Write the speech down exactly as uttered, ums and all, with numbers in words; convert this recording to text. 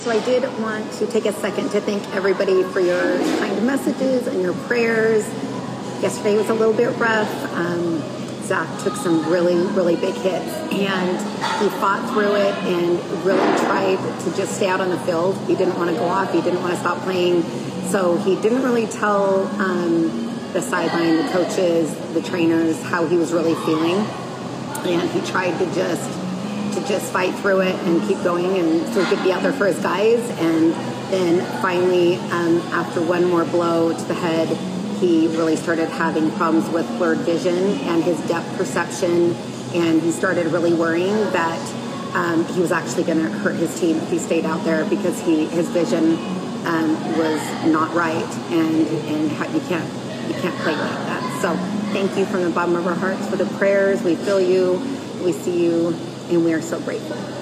So I did want to take a second to thank everybody for your kind messages and your prayers. Yesterday was a little bit rough. Um, Zach took some really, really big hits, and he fought through it and really tried to just stay out on the field. He didn't want to go off. He didn't want to stop playing. So he didn't really tell um, the sideline, the coaches, the trainers, how he was really feeling. And he tried to just to just fight through it and keep going, and so he could be out there for his guys. And then finally, um, after one more blow to the head, he really started having problems with blurred vision and his depth perception, and he started really worrying that um, he was actually going to hurt his team if he stayed out there, because he his vision um, was not right, and and you can't you can't play like that. So thank you from the bottom of our hearts for the prayers. We feel you, we see you, and we are so grateful.